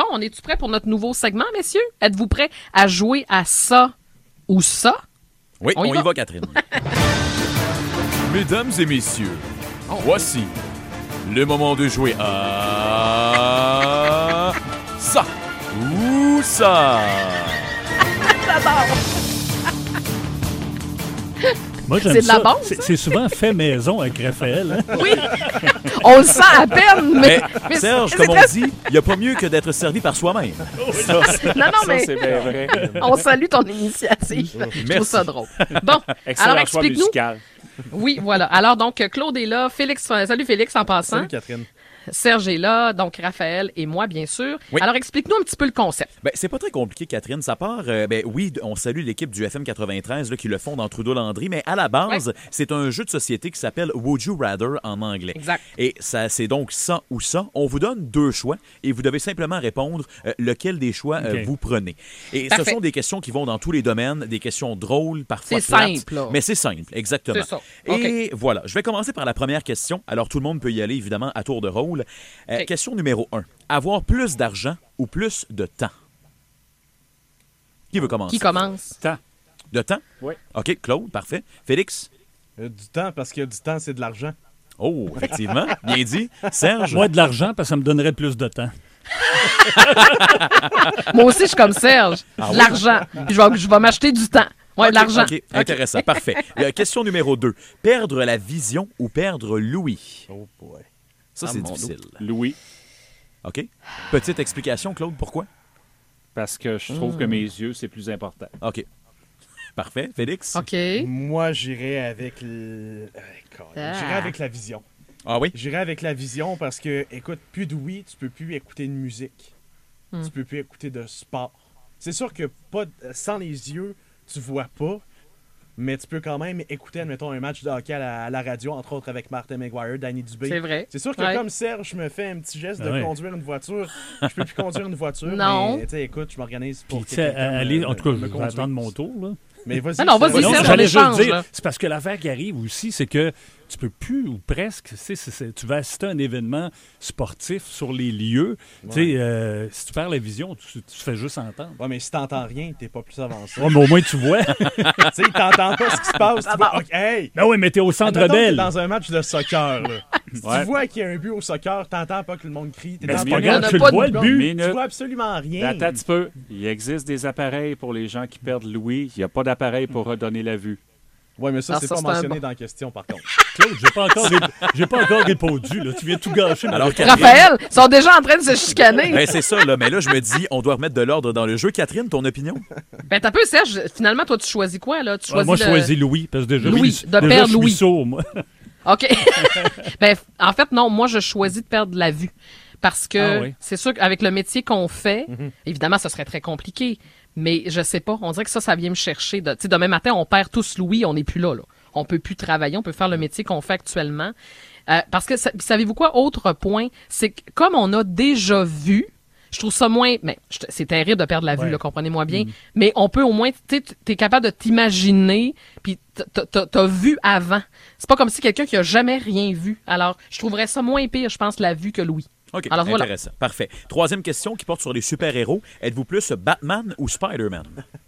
on est-tu prêt pour notre nouveau segment, messieurs? Êtes-vous prêts à jouer à ça ou ça? Oui, on y va, Catherine. Mesdames et messieurs, voici le moment de jouer à ça ou ça. J'adore! Moi, j'aime C'est de la ça. bombe, C'est souvent fait maison avec Raphaël. Hein? Oui! On le sent à peine, mais Serge, c'est comme on très- dit, il n'y a pas mieux que d'être servi par soi-même. Non, mais c'est bien vrai. on salue ton initiative. Je trouve ça drôle. Bon, Excellent alors choix explique-nous. musical. Oui, voilà. Alors, donc, Claude est là. Félix, salut Félix en passant. Salut Catherine. Serge est là, donc Raphaël et moi, bien sûr. Oui. Alors, explique-nous un petit peu le concept. Ben, c'est pas très compliqué, Catherine. Ça part, oui, on salue l'équipe du FM 93 là, qui le font dans Trudeau-Landry, mais à la base, c'est un jeu de société qui s'appelle Would You Rather en anglais. Exact. Et ça, c'est donc ça ou ça. On vous donne 2 choix et vous devez simplement répondre lequel des choix OK. vous prenez. Et Parfait. ce sont des questions qui vont dans tous les domaines, des questions drôles, parfois C'est plates, simple, là. mais c'est simple, exactement. C'est ça. Et voilà, je vais commencer par la première question. Alors, tout le monde peut y aller, évidemment, à tour de rôle. OK. Question numéro 1. Avoir plus d'argent ou plus de temps? Qui veut commencer? Qui commence? Temps. De temps? Oui. OK, Claude, parfait. Félix? Du temps, parce que du temps, c'est de l'argent. Oh, effectivement. Bien dit. Serge? Moi, de l'argent, parce que ça me donnerait plus de temps. Moi aussi, je suis comme Serge. De l'argent. Puis je vais m'acheter du temps. Ouais, de l'argent. OK, intéressant. Parfait. Question numéro 2. Perdre la vision ou perdre l'ouïe? Oh boy. Ça, c'est difficile. Louis, OK. Petite explication, Claude, pourquoi? parce que je trouve que mes yeux, c'est plus important. OK. Parfait. Félix? OK. Moi, j'irais avec j'irais avec la vision. Ah oui? J'irais avec la vision parce que, écoute, plus d'ouïe, tu peux plus écouter de musique. Tu peux plus écouter de sport. C'est sûr que sans les yeux, tu vois pas, mais tu peux quand même écouter, admettons, un match de hockey à la radio, entre autres avec Martin McGuire, Danny Dubé. C'est vrai. C'est sûr que Ouais. comme Serge me fait un petit geste de Ouais. conduire une voiture, je peux plus conduire une voiture. Non. Mais, tu sais, écoute, je m'organise pour Puis, que tu sais, quelqu'un aller, me- en tout cas, me je vais conduise. attendre mon tour, là. Mais vas-y. Non, vas-y, Serge. Serge, on j'allais juste échange, dire, là. c'est parce que l'affaire qui arrive aussi, c'est que tu peux plus, ou presque, tu vas assister à un événement sportif sur les lieux. Tu sais, si tu perds la vision, tu fais juste entendre. Ouais, mais si t'entends rien, t'es pas plus avancé. Ouais, mais au moins, tu vois. Tu sais, t'entends pas ce qui se passe. Tu vois, ok, hey! Ben oui, mais t'es au Centre Admettons que t'es Bell. dans un match de soccer, là. Si Ouais. tu vois qu'il y a un but au soccer, t'entends pas que le monde crie. T'es Ben, dans c'est le pas minute. grave, On a tu pas le de vois, le but. Minute. Tu vois absolument rien. Attends un petit peu. Il existe des appareils pour les gens qui perdent l'ouïe. Il n'y a pas d'appareil pour redonner la vue. Ouais, mais ça, Ah, c'est ça, pas c'est un mentionné bon. dans la question, par contre. Claude, j'ai pas encore répondu. Là. Tu viens tout gâcher. ma Alors, réponse. Raphaël, ils sont déjà en train de se chicaner. Ben, c'est ça, là. Mais là, je me dis, on doit remettre de l'ordre dans le jeu. Catherine, ton opinion? Ben, t'as peu, Serge. Finalement, toi, tu choisis quoi, là? Tu choisis Moi, je le- choisis Louis. Parce que déjà, Louis, de perdre je suis Louis. sourd, moi. OK. Ben, en fait, non, moi, je choisis de perdre la vue. Parce que Ah oui. c'est sûr qu'avec le métier qu'on fait, évidemment, ce serait très compliqué. Mais je sais pas. On dirait que ça vient me chercher. Tu sais, demain matin, on perd tous l'ouïe, on n'est plus là. On peut plus travailler, on peut faire le métier qu'on fait actuellement. Parce que, savez-vous quoi? Autre point, c'est que comme on a déjà vu, je trouve ça moins... Mais c'est terrible de perdre la vue, Ouais. là, comprenez-moi bien. Mais on peut au moins... Tu es capable de t'imaginer, puis t'as vu avant. C'est pas comme si quelqu'un qui a jamais rien vu. Alors, je trouverais ça moins pire, je pense, la vue que Louis. OK, Alors, voilà. intéressant. Parfait. Troisième question qui porte sur les super-héros. Êtes-vous plus Batman ou Spider-Man?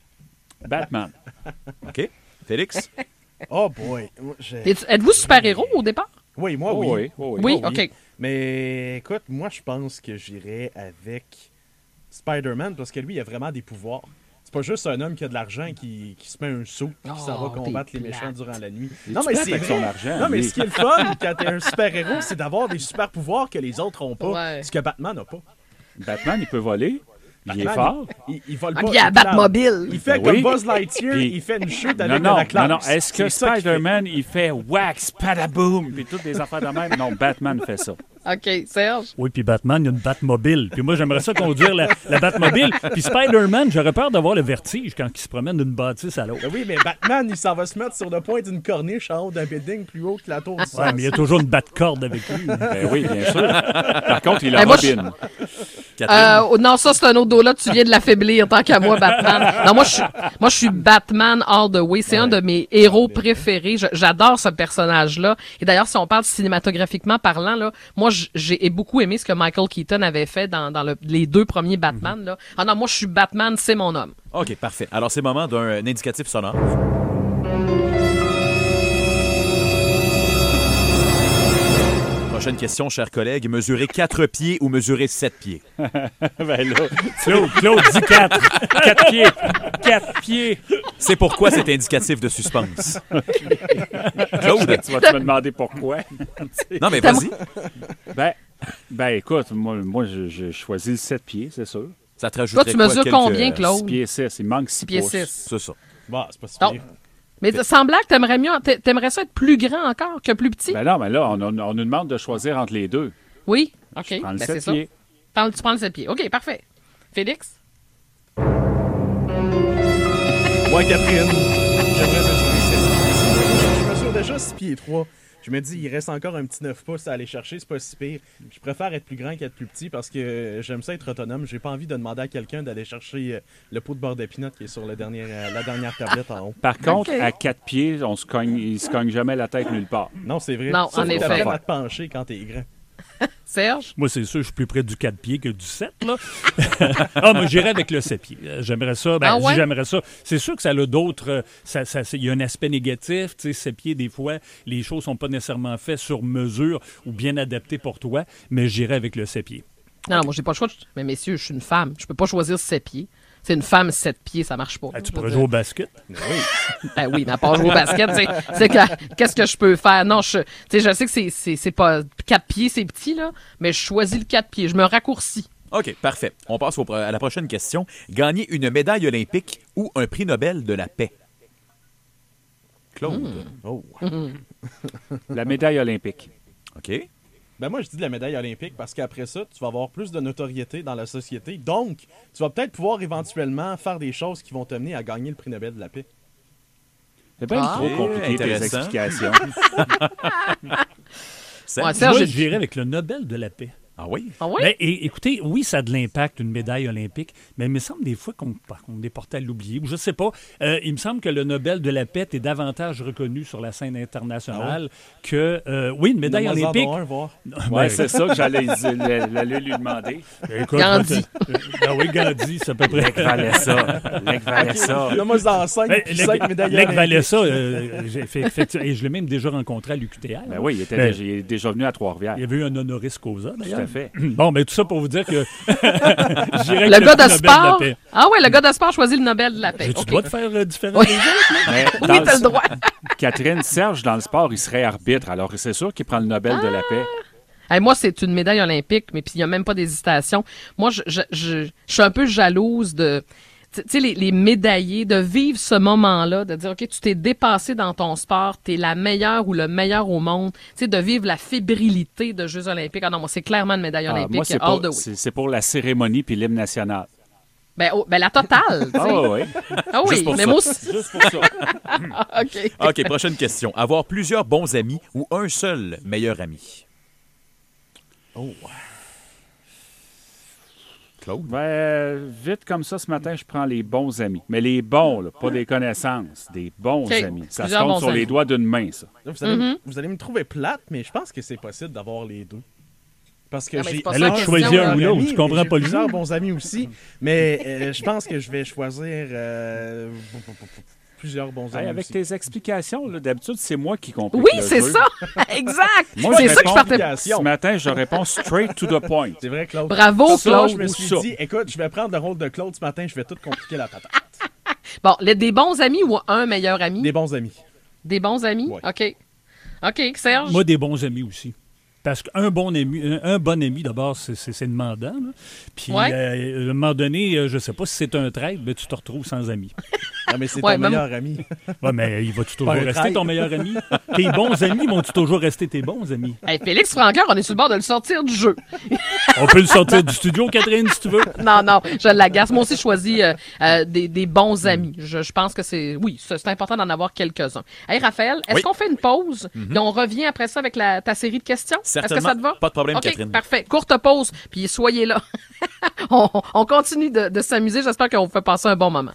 Batman. OK. Félix? Oh boy. Moi, Êtes-vous super-héros au départ? Oui, moi, Oh oui. oui, oh oui. Oui, Oh OK. Mais écoute, moi, je pense que j'irais avec Spider-Man parce que lui, il a vraiment des pouvoirs. C'est pas juste un homme qui a de l'argent qui se met un saut et qui s'en va Oh, combattre t'es les méchants plate. durant la nuit. Il Non, est mais plate c'est avec vrai. son argent, Non, mais lui. ce qui est le fun quand t'es un super-héros, c'est d'avoir des super-pouvoirs que les autres ont pas. Ouais. Ce que Batman n'a pas. Batman, il peut voler. Il est Batman, fort. Il vole Ah, pas. puis il y a il Batmobile. Il fait Ben comme oui. Buzz Lightyear, Puis- il fait une chute Non, avec de non, la classe. non, non. Est-ce que C'est ça qu'il fait. Spider-Man, il fait wax, padaboom, puis toutes des affaires de même? Non, Batman fait ça. OK, Serge? Oui, puis Batman, il y a une Batmobile. Puis moi, j'aimerais ça conduire la Batmobile. Puis Spider-Man, j'aurais peur d'avoir le vertige quand il se promène d'une bâtisse à l'autre. Ben oui, mais Batman, il s'en va se mettre sur le point d'une corniche en haut d'un building plus haut que la tour du Ouais, Sens. mais il y a toujours une batte-corde avec lui. Ben oui, bien sûr. Par contre, il a Ben, moi, Robin. Catherine? Non, ça, c'est un autre dos-là. Tu viens de l'affaiblir tant qu'à moi, Batman. Non, moi, je suis Batman all the way. C'est un de mes héros préférés. J'adore ce personnage-là. Et d'ailleurs, si on parle cinématographiquement parlant, là, moi, j'ai beaucoup aimé ce que Michael Keaton avait fait dans les 2 premiers Batman. Là. Ah non, moi, je suis Batman, c'est mon homme. OK, parfait. Alors, c'est le moment d'un indicatif sonore. Prochaine question, chers collègues. Mesurer 4 pieds ou mesurer 7 pieds? Ben là, Claude dit 4. 4 pieds. 4 pieds. C'est pourquoi cet indicatif de suspense. Claude? Tu vas me demander pourquoi? Non, mais vas-y. Ben écoute, moi je choisis le 7 pieds, c'est sûr. Ça te rajouterait Toi, tu mesures quoi, combien, 6 Claude? pieds 6. Il manque 6 6 pieds pouces. 6. C'est ça. Bon, c'est pas si Donc, pire. mais sans blague, t'aimerais ça être plus grand encore que plus petit? Ben non, mais là, on nous demande de choisir entre les deux. Oui? OK. Je prends le Ben, 7 c'est ça. pieds. Tu prends le 7 pieds. OK, parfait. Félix? Moi, Catherine, j'aimerais mesurer 7 pieds. Je mesure déjà 6 pieds 3. Je me dis, il reste encore un petit 9 pouces à aller chercher, c'est pas si pire. Je préfère être plus grand qu'être plus petit parce que j'aime ça être autonome. J'ai pas envie de demander à quelqu'un d'aller chercher le pot de beurre d'épinot qui est sur la dernière tablette en haut. Par contre, OK. à 4 pieds, il se cogne jamais la tête nulle part. Non, c'est vrai. Non, Ça, en faut effet. t'apprendre à te pencher quand t'es grand. Serge? Moi, c'est sûr, je suis plus près du 4 pieds que du 7, là. Ah, moi, j'irais avec le 7 pieds. J'aimerais ça. Ben, Ah ouais? j'aimerais ça. C'est sûr que ça a d'autres... Il y a un aspect négatif. Tu sais, 7 pieds, des fois, les choses sont pas nécessairement faites sur mesure ou bien adaptées pour toi, mais j'irais avec le 7 pieds. Non, moi, j'ai pas le choix. Mais messieurs, je suis une femme. Je peux pas choisir 7 pieds. C'est une femme 7 pieds, ça marche pas. Ah, tu Je veux pourrais dire. jouer au basket. Ben oui, mais à part jouer au basket, qu'est-ce que je peux faire? Non, je sais que c'est pas 4 pieds, c'est petit, là, mais je choisis le 4 pieds. Je me raccourcis. OK, parfait. On passe à la prochaine question. Gagner une médaille olympique ou un prix Nobel de la paix? Claude? Oh. La médaille olympique. OK. Ben moi, je dis de la médaille olympique parce qu'après ça, tu vas avoir plus de notoriété dans la société. Donc, tu vas peut-être pouvoir éventuellement faire des choses qui vont t'amener à gagner le prix Nobel de la paix. C'est bien Ah. trop compliqué tes Intéressant. explications. Serge? Ouais, Serge, Moi, j'ai- j'irais avec le Nobel de la paix. Ah oui? Ah oui? Ben, écoutez, oui, ça a de l'impact, une médaille olympique, mais il me semble des fois qu'on est porté à l'oublier. Ou je sais pas. Il me semble que le Nobel de la paix est davantage reconnu sur la scène internationale que... oui, une médaille Donne-moi-en olympique... donc un, voir. Ouais, c'est ça que j'allais lui demander. Écoute, Gandhi. Ah oui, Gandhi, c'est à peu près... Lec Walesa. Lec Walesa. Donne-moi en 5 Ben, puis 5 médailles Lec olympiques. Walesa, et je l'ai même déjà rencontré à l'UQTR. Ben oui, il Ben, est déjà venu à Trois-Rivières. Il y avait eu un honoris causa, Tout d'ailleurs. à fait. Bon, ben tout ça pour vous dire que j'irais Le avec gars prix de Nobel sport. la paix. Ah ouais, le gars de sport choisit le Nobel de la paix. J'ai-tu OK. le droit de faire différent Oui. des autres? Mais Oui, dans t'as le droit. Catherine, Serge, dans le sport, il serait arbitre. Alors, c'est sûr qu'il prend le Nobel de la paix. Hey, moi, c'est une médaille olympique, mais puis il n'y a même pas d'hésitation. Moi, je suis un peu jalouse de... Tu sais, les médaillés, de vivre ce moment-là, de dire, OK, tu t'es dépassé dans ton sport, t'es la meilleure ou le meilleur au monde. Tu sais, de vivre la fébrilité de Jeux olympiques. Ah non, moi, c'est clairement une médaille Ah, olympique moi, c'est all pour, the way. c'est pour la cérémonie puis l'hymne national. Ben, la totale, tu sais. Ah oui. Ah oui, Juste pour mais ça. moi aussi... Juste pour ça. OK. OK, prochaine question. Avoir plusieurs bons amis ou un seul meilleur ami? Oh. Claude? Vite comme ça, ce matin, je prends les bons amis. Mais les bons, là, pas des connaissances, des bons OK. amis. Ça se Plusieurs compte bons sur les amis. doigts d'une main, ça. Là, vous allez me trouver plate, mais je pense que c'est possible d'avoir les deux. Parce que Ah, mais j'ai c'est pas Mais là, ça tu la choisis question, un ou là. l'autre. Tu comprends j'ai pas le plusieurs jeu. bons amis aussi, mais je pense que je vais choisir plusieurs bons amis Hey, avec aussi. tes explications, là, d'habitude, c'est moi qui complique Oui, le c'est jeu. ça. Exact. Moi, C'est je ça que je réponds- partais. Ce matin, je réponds straight to the point. C'est vrai, Claude. Bravo, Ça, Claude. je me ou suis ça. dit, écoute, je vais prendre le rôle de Claude ce matin, je vais tout compliquer la patate. Bon, des bons amis ou un meilleur ami? Des bons amis. Des bons amis? Ouais. OK. OK, Serge? Moi, des bons amis aussi. Parce qu'un bon ami, d'abord, c'est demandant. Là. Puis, Ouais. à un moment donné, je sais pas si c'est un trade, mais tu te retrouves sans amis. Non, mais c'est Ouais, ton même- meilleur ami. Ouais, mais il va-tu toujours Pas un rester trade. ton meilleur ami? Tes bons amis vont-tu toujours rester tes bons amis? Hey, Félix Francaire, on est sur le bord de le sortir du jeu. On peut le sortir du studio, Catherine, si tu veux. Non, je l'agace. Moi aussi, je choisis des bons amis. Je pense que c'est important d'en avoir quelques-uns. Hey, Raphaël, est-ce Oui. qu'on fait une pause et on revient après ça avec ta série de questions? Certainement. Est-ce que ça te va? Pas de problème, OK, Catherine. parfait. Courte pause, puis soyez là. on continue de s'amuser. J'espère qu'on vous fait passer un bon moment.